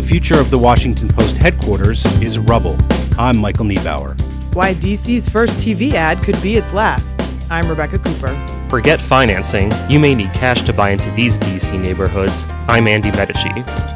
The future of the Washington Post headquarters is rubble. I'm Michael Niebauer. Why DC's first TV ad could be its last. I'm Rebecca Cooper. Forget financing. You may need cash to buy into these DC neighborhoods. I'm Andy Medici.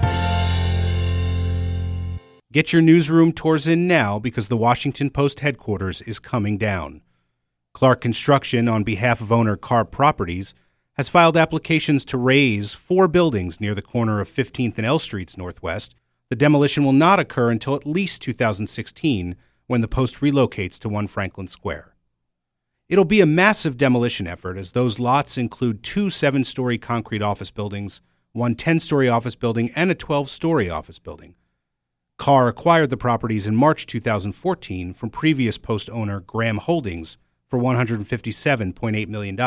Get your newsroom tours in now because the Washington Post headquarters is coming down. Clark Construction, on behalf of owner Carr Properties, has filed applications to raze 4 buildings near the corner of 15th and L Streets Northwest. The demolition will not occur until at least 2016, when the Post relocates to 1 Franklin Square. It'll be a massive demolition effort, as those lots include 2 7-story concrete office buildings, 1 10-story office building, and a 12-story office building. Carr acquired the properties in March 2014 from previous Post owner Graham Holdings for $157.8 million.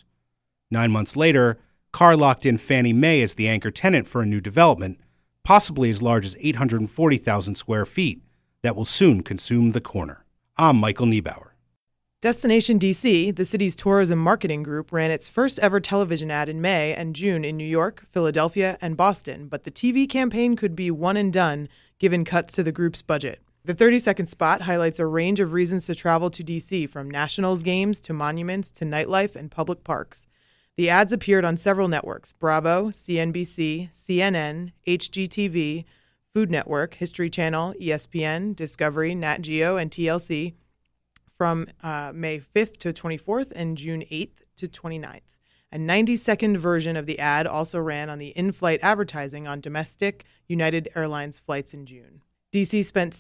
9 months later, Carr locked in Fannie Mae as the anchor tenant for a new development, possibly as large as 840,000 square feet, that will soon consume the corner. I'm Michael Niebauer. Destination DC, the city's tourism marketing group, ran its first ever television ad in May and June in New York, Philadelphia, and Boston, but the TV campaign could be one and done given cuts to the group's budget. The 30-second spot highlights a range of reasons to travel to DC, from Nationals games to monuments to nightlife and public parks. The ads appeared on several networks: Bravo, CNBC, CNN, HGTV, Food Network, History Channel, ESPN, Discovery, Nat Geo, and TLC, from May 5th to 24th and June 8th to 29th. A 90-second version of the ad also ran on the in-flight advertising on domestic United Airlines flights in June. DC spent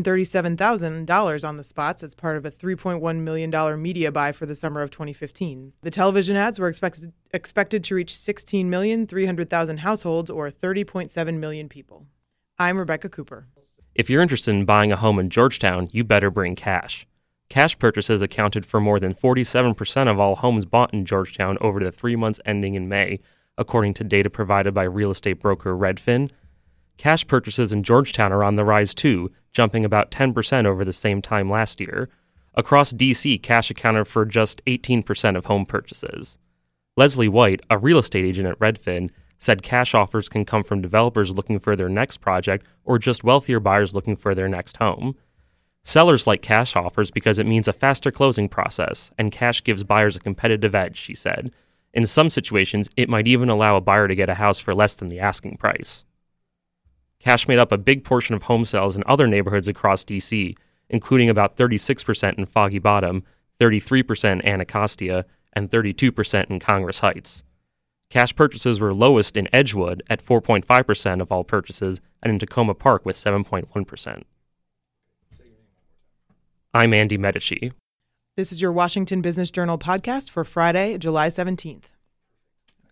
$637,000 on the spots as part of a $3.1 million media buy for the summer of 2015. The television ads were expected to reach 16,300,000 households, or 30.7 million people. I'm Rebecca Cooper. If you're interested in buying a home in Georgetown, you better bring cash. Cash purchases accounted for more than 47% of all homes bought in Georgetown over the 3 months ending in May, according to data provided by real estate broker Redfin. Cash purchases in Georgetown are on the rise too, jumping about 10% over the same time last year. Across D.C., cash accounted for just 18% of home purchases. Leslie White, a real estate agent at Redfin, said cash offers can come from developers looking for their next project or just wealthier buyers looking for their next home. Sellers like cash offers because it means a faster closing process, and cash gives buyers a competitive edge, she said. In some situations, it might even allow a buyer to get a house for less than the asking price. Cash made up a big portion of home sales in other neighborhoods across D.C., including about 36% in Foggy Bottom, 33% in Anacostia, and 32% in Congress Heights. Cash purchases were lowest in Edgewood at 4.5% of all purchases, and in Tacoma Park with 7.1%. I'm Andy Medici. This is your Washington Business Journal podcast for Friday, July 17th.